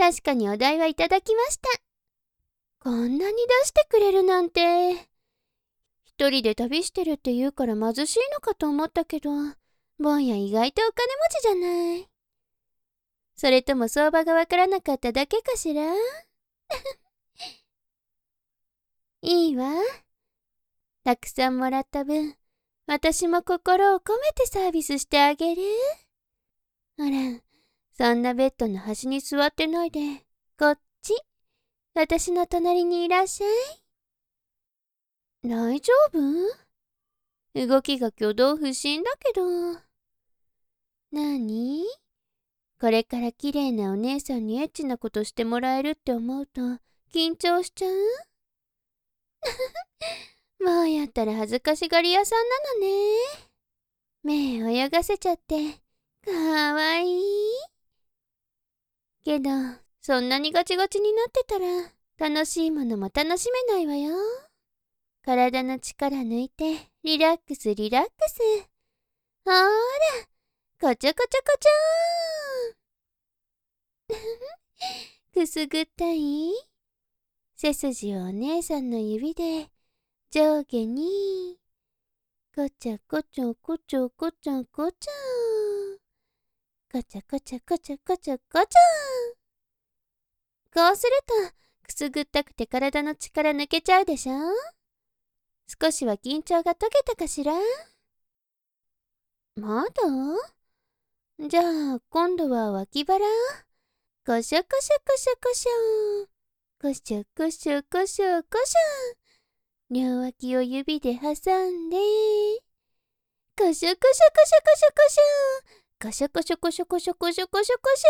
確かにお代はいただきました。こんなに出してくれるなんて。一人で旅してるって言うから貧しいのかと思ったけど、ボンや意外とお金持ちじゃない。それとも相場がわからなかっただけかしら。いいわ。たくさんもらった分、私も心を込めてサービスしてあげる。ほら、そんなベッドの端に座ってないで、こっち、私の隣にいらっしゃい。大丈夫？動きが挙動不審だけど。なに？これから綺麗なお姉さんにエッチなことしてもらえるって思うと緊張しちゃう？もうやったら恥ずかしがり屋さんなのね。目泳がせちゃってかわいい。けどそんなにガチガチになってたら楽しいものも楽しめないわよ。体の力抜いてリラックスリラックス。ほーら、こちょこちょこちょーくすぐったい？背筋をお姉さんの指で上下にこちょこちょこちょこちょこちょこちょこちょこちょこちょこちょ。こうするとくすぐったくて体の力抜けちゃうでしょ。少しは緊張が解けたかしら。まだ？じゃあ今度は脇腹。こしょこしょこしょこしょこしょこしょこしょこしょ。両脇を指で挟んでこしょこしょこしょこしょこしょこしょこしょこしょこしょこしょこしょ。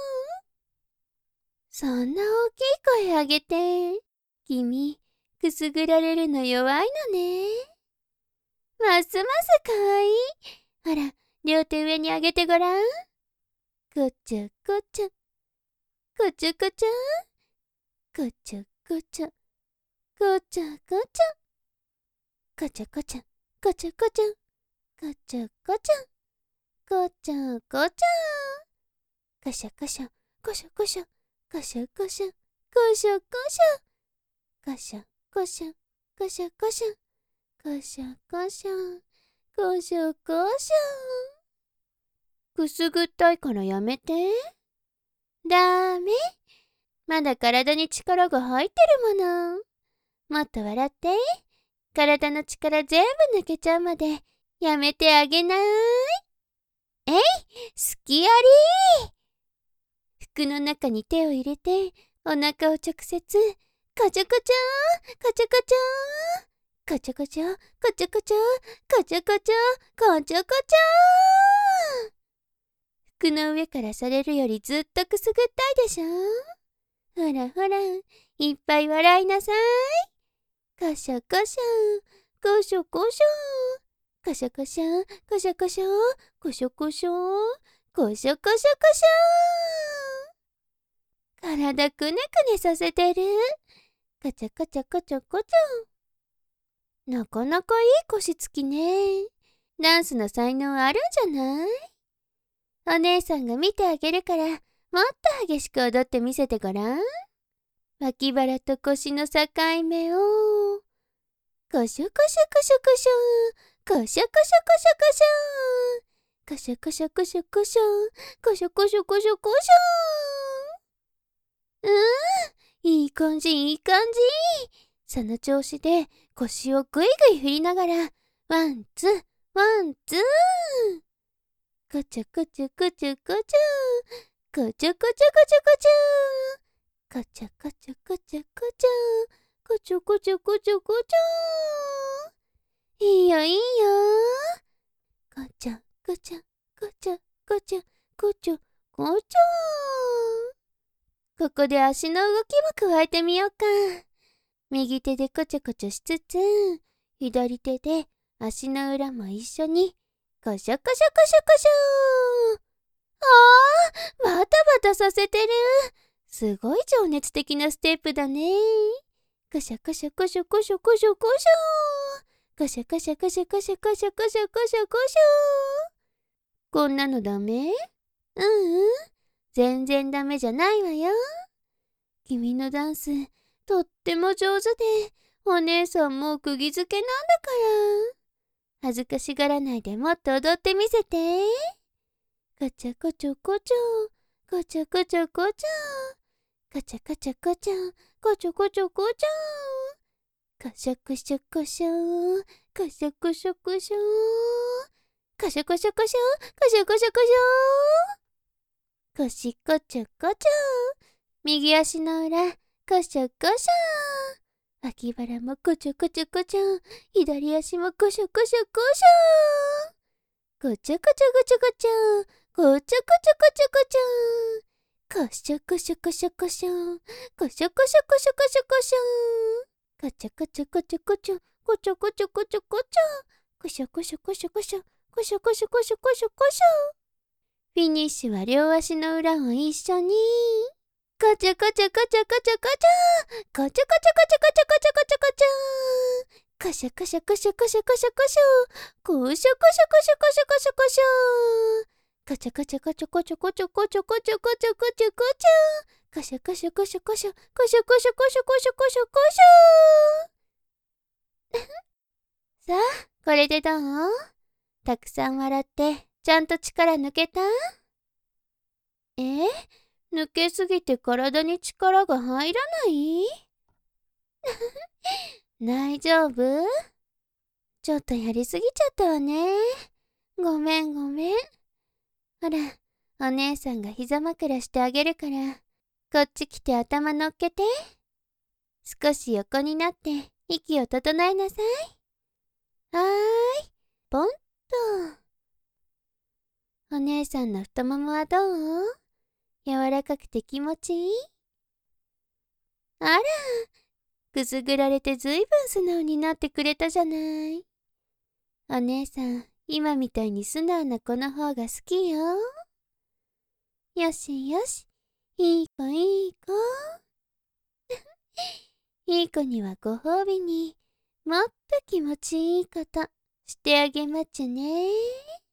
そんな大きい声あげて。君くすぐられるの弱いのね。ますますかわいい。ほら、両手上に上げてごらん。こちょこちょこちょこちょこちょこちょこちょこちょこちょこちょこちょこちょこちょこちょこちょこちょこしょこしょこしょこしょこしょこしょこしょこしょこしょこしょこしょこしょこしょこしょこしょこしょ。くすぐったいからやめて。ダメ。まだ体に力が入ってるもの。もっと笑って。体の力全部抜けちゃうまでやめてあげない。えい、すきあり。服の中に手を入れてお腹を直接こちょこちょこちょこちょこちょこちょこちょこちょこちょこちょこちょこちょ。服の上からされるよりずっとくすぐったいでしょ。ほらほら、いっぱい笑いなさい。こしょこしょこしょこしょこしょこしょこしょこしょこしょこしょこしょこしょこしょ。体くねくねさせてる。こちょこちょこちょこちょ。なかなかいい腰つきね。ダンスの才能あるんじゃない？お姉さんが見てあげるからもっと激しく踊ってみせてごらん。脇腹と腰の境目をこしょこしょこしょこしょこしょこしょこしょこしょこしょこしょこしょこしょこしょこしょこしょ。いい感じいい感じ。その調子で腰をぐいぐい振りながらワンツーワンツー。こちょこちょこちょこちょこちょこちょこちょこちょこちょこちょこちょこちょこちょこちょこちょこちょ。いいよいいよ。こちょこちょこちょこちょこちょこちょ。ここで足の動きも加えてみようか。右手でこちょこちょしつつ左手で足の裏も一緒にこしょこしょこしょこしょ。バタバタさせてる。すごい情熱的なステップだね。こしょこしょこしょこしょこしょこしょこしょこしょこしょこしょこしょこしょこしょこしょ。こんなのダメ？全然ダメじゃないわよ。 君のダンス、とっても上手で、お姉さんも釘付けなんだから。恥ずかしがらないでもっと踊ってみせて。こちょこちょこちょ、こちょこちょこちょ、こちょこちょこちょ、こちょこちょこちょ。こしょこしょこしょ、こしょこしょこしょ、こしょこしょこしょ、こしょこしょこしょ。こしこちょこちょ。右足の裏、こしょこしょ。脇腹もこちょこちょこちょ。左足もこしょこしょこしょ。こちょこちょこちょこちょ。こちょこちょこちょこちょ。こしょこしょこしょこしょ。こしょこしょこしょこしょこしょ。こちょこちょこちょこちょ。こちょこちょこちょこちょ。こしょこしょこしょこしょ。こしょこしょこしょこしょこしょ。フィニッシュは両足の裏を一緒に。こちょこちょこちょこちょこちょ。こちょこちょこちょこちょこちょこちょこちょ。こしょこしょこしょこしょこしょこしょ。こしょこしょこしょこしょこしょこしょこしょ。こちょこちょこちょこちょこちょこちょこちょこちょこちょこちょ。こしょこしょこしょこしょこしょこしょこしょこしょこしょこしょ。さあ、これでどう？たくさん笑って、ちゃんと力抜けた？抜けすぎて体に力が入らない？大丈夫？ちょっとやりすぎちゃったわね。ごめんごめん。ほら、お姉さんが膝枕してあげるから、こっち来て頭乗っけて。少し横になって息を整えなさい。はーい、ポンと。お姉さんの太ももはどう？柔らかくて気持ちいい？あら、くすぐられてずいぶん素直になってくれたじゃない。お姉さん、今みたいに素直な子の方が好きよ。よしよし、いい子いい子。いい子にはご褒美にもっと気持ちいいことしてあげまちゅね。